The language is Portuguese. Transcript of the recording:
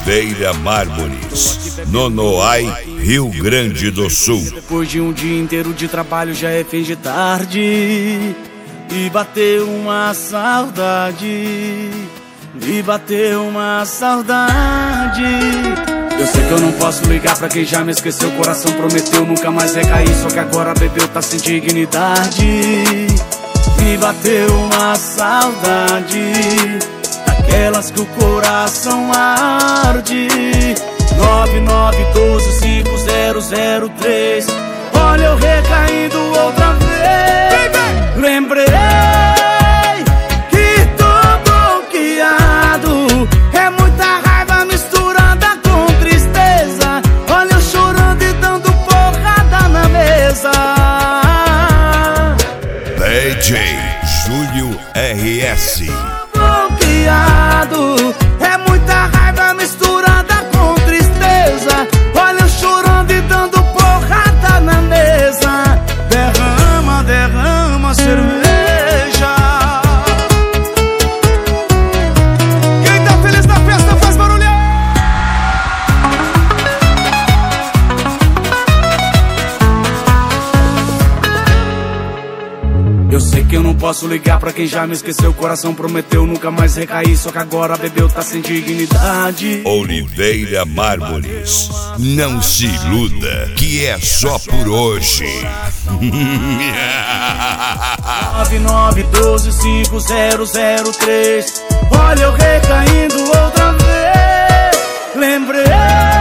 Oliveira Mármores, Nonoai, Rio Grande do Sul. Depois de um dia inteiro de trabalho já é fim de tarde e bateu uma saudade, Eu sei que eu não posso ligar pra quem já me esqueceu. O coração prometeu nunca mais recair, só que agora bebeu, tá sem dignidade. Me bateu uma saudade, daquelas que o coração arde. 99125003. Olha eu recaindo outra vez. Lembrei que tô bloqueado. É muita raiva misturada com tristeza. Olha eu chorando e dando porrada na mesa. DJ Júlio RS. Bloqueado. É muita raiva misturada com tristeza. Olha eu chorando e dando porrada na mesa. Derrama, derrama cerveja. Quem tá feliz na festa faz barulho. Eu sei que eu não posso ligar pra quem já me esqueceu. O coração prometeu nunca mais recair, só que agora bebeu, tá sem dignidade. Oliveira Mármores, não se iluda que é só por hoje. 99125003. Olha eu recaindo outra vez. Lembrei